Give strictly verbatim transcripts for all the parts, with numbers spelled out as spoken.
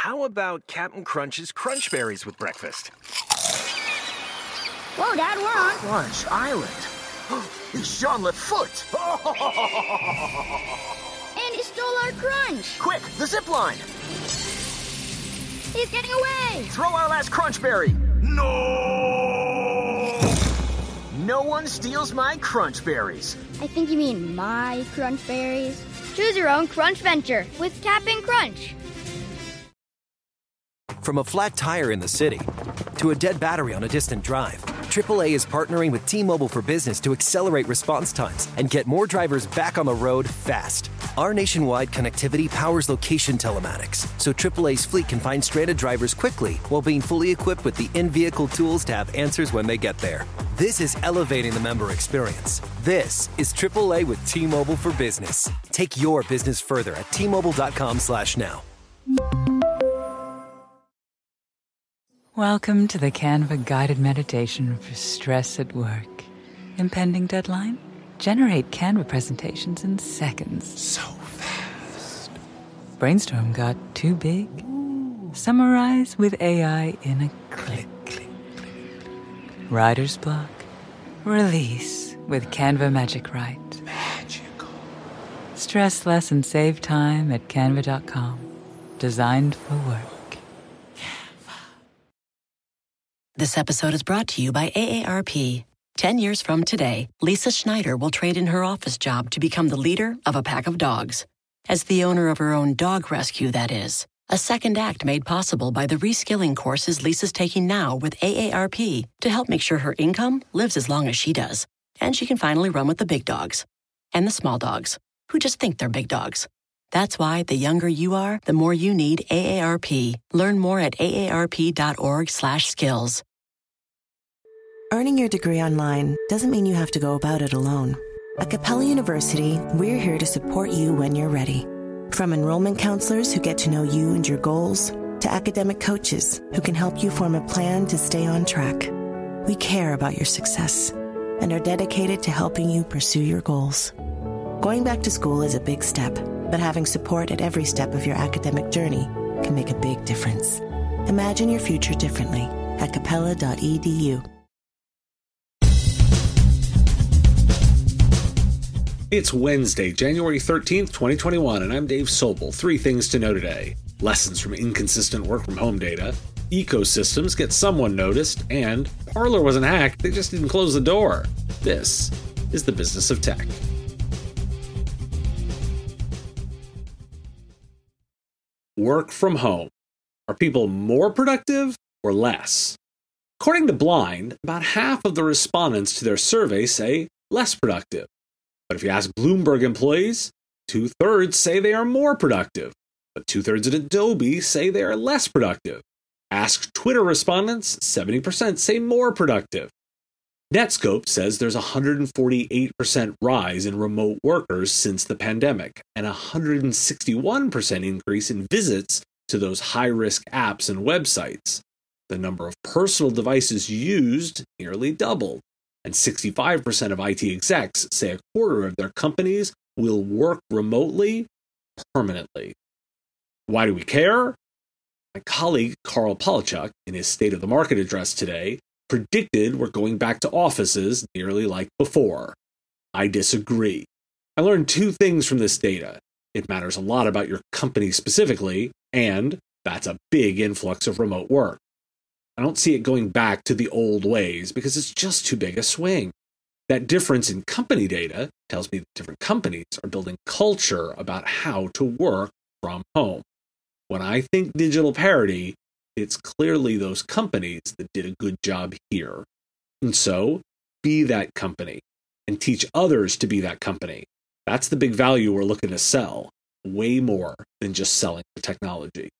How about Captain Crunch's Crunch Berries with breakfast? Whoa, Dad, we're on Crunch Island. It's Jean-Luc Foot. And he stole our crunch. Quick, the zip line. He's getting away. Throw our last Crunch Berry. No! No one steals my Crunch Berries. I think you mean my crunch berries. Choose your own crunch venture with Captain Crunch. From a flat tire in the city to a dead battery on a distant drive, triple A is partnering with T-Mobile for Business to accelerate response times and get more drivers back on the road fast. Our nationwide connectivity powers location telematics, so triple A's fleet can find stranded drivers quickly while being fully equipped with the in-vehicle tools to have answers when they get there. This is elevating the member experience. This is triple A with T-Mobile for Business. Take your business further at T Mobile dot com slash now. Welcome to the Canva guided meditation for stress at work. Impending deadline? Generate Canva presentations in seconds. So fast. Brainstorm got too big? Ooh. Summarize with A I in a click. click, click. Writer's block? Release with Canva Magic Write. Magical. Stress less and save time at canva dot com. Designed for work. This episode is brought to you by A A R P. Ten years from today, Lisa Schneider will trade in her office job to become the leader of a pack of dogs. As the owner of her own dog rescue, that is. A second act made possible by the reskilling courses Lisa's taking now with A A R P to help make sure her income lives as long as she does. And she can finally run with the big dogs. And the small dogs, who just think they're big dogs. That's why the younger you are, the more you need A A R P. Learn more at A A R P dot org slash skills. Earning your degree online doesn't mean you have to go about it alone. At Capella University, we're here to support you when you're ready. From enrollment counselors who get to know you and your goals, to academic coaches who can help you form a plan to stay on track. We care about your success and are dedicated to helping you pursue your goals. Going back to school is a big step, but having support at every step of your academic journey can make a big difference. Imagine your future differently at capella dot e d u. It's Wednesday, January thirteenth, twenty twenty-one, and I'm Dave Sobel. Three things to know today. Lessons from inconsistent work-from-home data, ecosystems get someone noticed, and Parler wasn't hacked, they just didn't close the door. This is the business of tech. Work from home. Are people more productive or less? According to Blind, about half of the respondents to their survey say less productive. But if you ask Bloomberg employees, two-thirds say they are more productive. But two-thirds at Adobe say they are less productive. Ask Twitter respondents, seventy percent say more productive. Netscope says there's a one hundred forty-eight percent rise in remote workers since the pandemic, and a one hundred sixty-one percent increase in visits to those high-risk apps and websites. The number of personal devices used nearly doubled. And sixty-five percent of I T execs say a quarter of their companies will work remotely permanently. Why do we care? My colleague Carl Palachuk, in his State of the Market address today, predicted we're going back to offices nearly like before. I disagree. I learned two things from this data. It matters a lot about your company specifically, and that's a big influx of remote work. I don't see it going back to the old ways because it's just too big a swing. That difference in company data tells me that different companies are building culture about how to work from home. When I think digital parity, it's clearly those companies that did a good job here. And so, be that company and teach others to be that company. That's the big value we're looking to sell, way more than just selling the technology.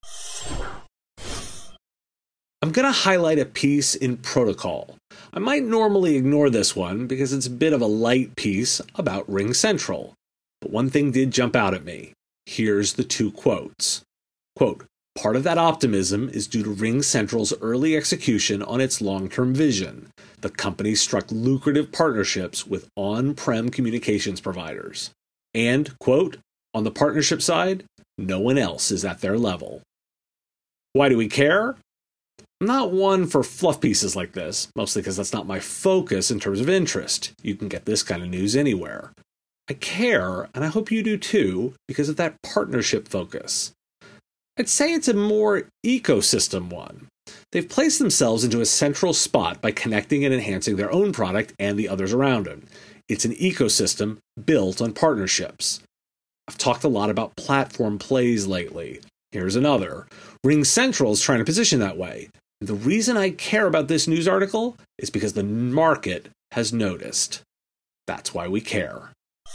I'm going to highlight a piece in Protocol. I might normally ignore this one because it's a bit of a light piece about RingCentral. But one thing did jump out at me. Here's the two quotes. Quote, part of that optimism is due to RingCentral's early execution on its long-term vision. The company struck lucrative partnerships with on-prem communications providers. And, quote, on the partnership side, no one else is at their level. Why do we care? I'm not one for fluff pieces like this, mostly because that's not my focus in terms of interest. You can get this kind of news anywhere. I care, and I hope you do too, because of that partnership focus. I'd say it's a more ecosystem one. They've placed themselves into a central spot by connecting and enhancing their own product and the others around it. It's an ecosystem built on partnerships. I've talked a lot about platform plays lately. Here's another. RingCentral is trying to position that way. And the reason I care about this news article is because the market has noticed. That's why we care.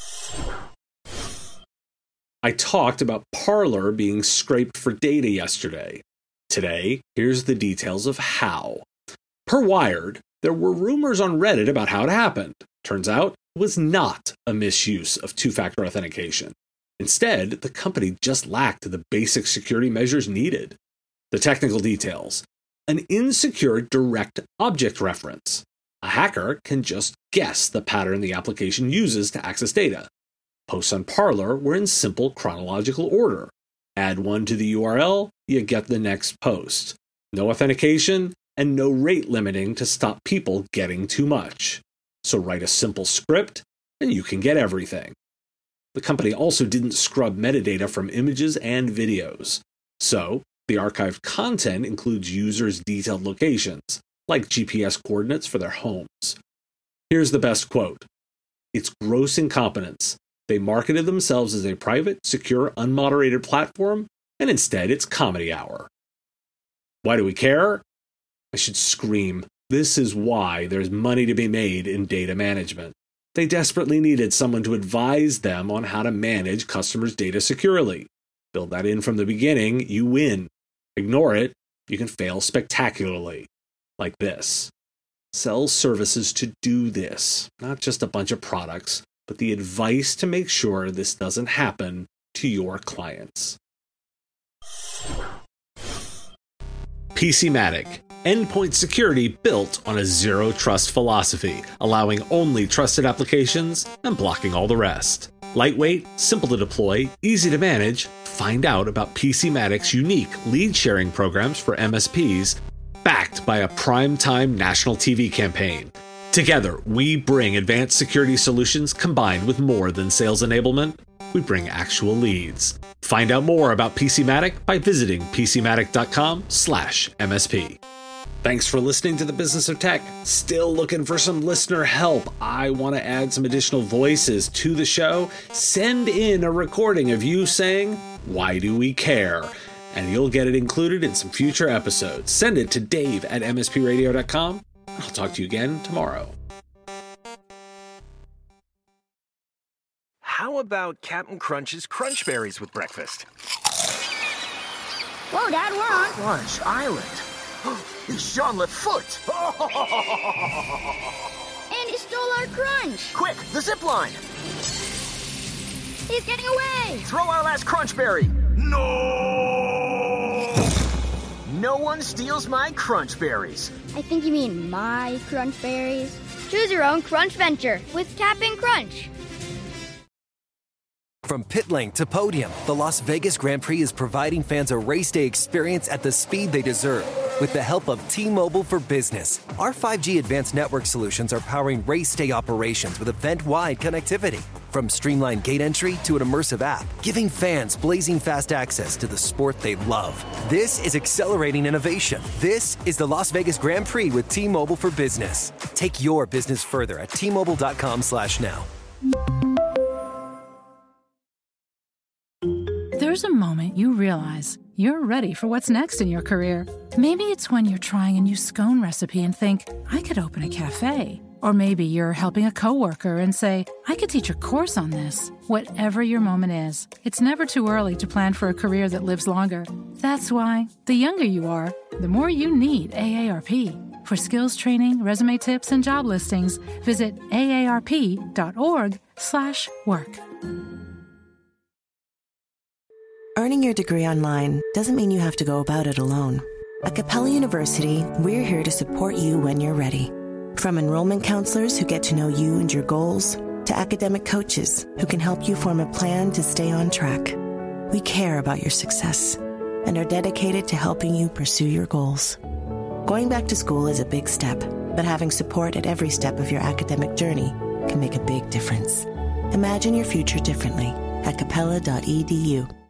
I talked about Parler being scraped for data yesterday. Today, here's the details of how. Per Wired, there were rumors on Reddit about how it happened. Turns out, it was not a misuse of two-factor authentication. Instead, the company just lacked the basic security measures needed. The technical details. An insecure direct object reference. A hacker can just guess the pattern the application uses to access data. Posts on Parler were in simple chronological order. Add one to the U R L, you get the next post. No authentication, and no rate limiting to stop people getting too much. So write a simple script, and you can get everything. The company also didn't scrub metadata from images and videos. So, the archived content includes users' detailed locations, like G P S coordinates for their homes. Here's the best quote. It's gross incompetence. They marketed themselves as a private, secure, unmoderated platform, and instead it's comedy hour. Why do we care? I should scream. This is why there's money to be made in data management. They desperately needed someone to advise them on how to manage customers' data securely. Build that in from the beginning, you win. Ignore it, you can fail spectacularly. Like this. Sell services to do this, not just a bunch of products, but the advice to make sure this doesn't happen to your clients. PCmatic. Endpoint security built on a zero-trust philosophy, allowing only trusted applications and blocking all the rest. Lightweight, simple to deploy, easy to manage. Find out about PCmatic's unique lead-sharing programs for M S Ps, backed by a prime-time national T V campaign. Together, we bring advanced security solutions combined with more than sales enablement. We bring actual leads. Find out more about PCmatic by visiting PCmatic.com slash MSP. Thanks for listening to The Business of Tech. Still looking for some listener help? I want to add some additional voices to the show. Send in a recording of you saying, "Why do we care?" And you'll get it included in some future episodes. Send it to Dave at M S P radio dot com. I'll talk to you again tomorrow. How about Captain Crunch's Crunch Berries with breakfast? Whoa, Dad, we're on Crunch Island. It's Jean Lafoot. And he stole our crunch. Quick, the zip line. He's getting away. Throw our last crunch berry. No! No one steals my crunch berries. I think you mean my crunch berries. Choose your own crunch venture with Cap'n Crunch. From pit lane to podium, the Las Vegas Grand Prix is providing fans a race day experience at the speed they deserve. With the help of T-Mobile for Business, our five G advanced network solutions are powering race day operations with event-wide connectivity. From streamlined gate entry to an immersive app, giving fans blazing fast access to the sport they love. This is accelerating innovation. This is the Las Vegas Grand Prix with T-Mobile for Business. Take your business further at T Mobile dot com slash now. There's a moment you realize you're ready for what's next in your career. Maybe it's when you're trying a new scone recipe and think, I could open a cafe. Or maybe you're helping a coworker and say, I could teach a course on this. Whatever your moment is, it's never too early to plan for a career that lives longer. That's why, the younger you are, the more you need A A R P. For skills training, resume tips, and job listings, visit A A R P dot org slash work. Earning your degree online doesn't mean you have to go about it alone. At Capella University, we're here to support you when you're ready. From enrollment counselors who get to know you and your goals, to academic coaches who can help you form a plan to stay on track. We care about your success. and are dedicated to helping you pursue your goals. Going back to school is a big step, but having support at every step of your academic journey can make a big difference. Imagine your future differently at capella dot e d u.